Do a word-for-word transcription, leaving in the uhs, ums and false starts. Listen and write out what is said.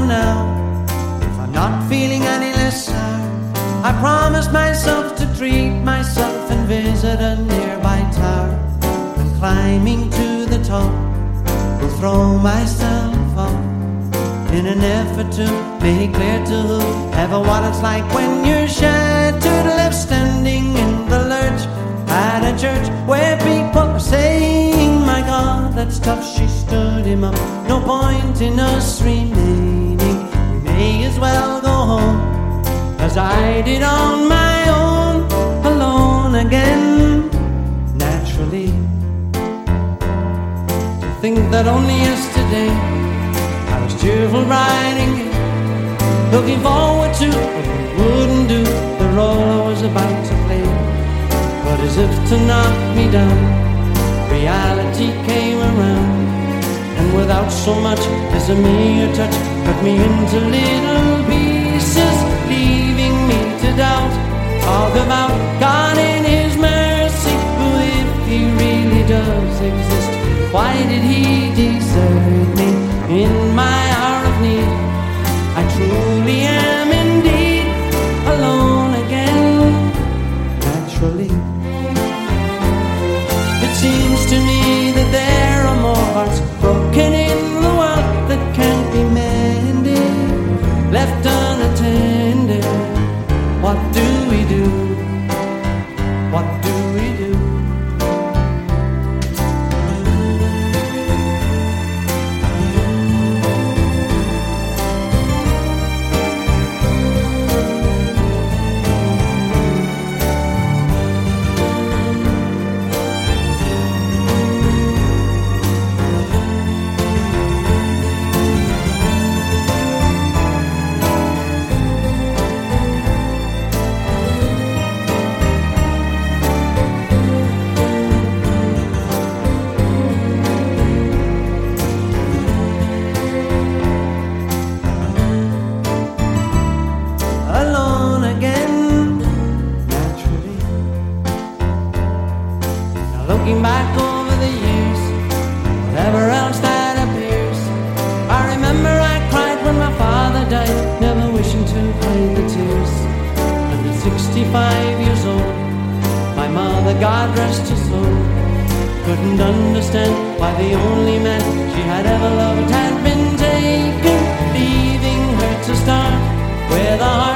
now. If I'm not feeling any less sour, I promised myself to treat myself and visit a nearby tower. And climbing to the top, will throw myself up in an effort to make clear to whoever what it's like when you're shattered, left standing in the lurch at a church where people are saying, my God, that's tough, she stood him up. No point in us remaining, we may as well go home, as I did on my own, alone again, naturally. To think that only yesterday I was cheerful riding in, looking forward to what we wouldn't do, the role I was about to play. But as if to knock me down, reality came around, and without so much as a mere touch, cut me into little pieces, leaving me to doubt. Talk about God in His mercy, who if He really does exist, why did He desert me in my hour of need? I truly am indeed alone again, naturally. It seems to me that there are more hearts broken in the world that can't be mended, left unattended. What do we do? What do we do? Looking back over the years, whatever else that appears, I remember I cried when my father died, never wishing to hide the tears. And at sixty-five years old, my mother, God rest her soul, couldn't understand why the only man she had ever loved had been taken, leaving her to start with a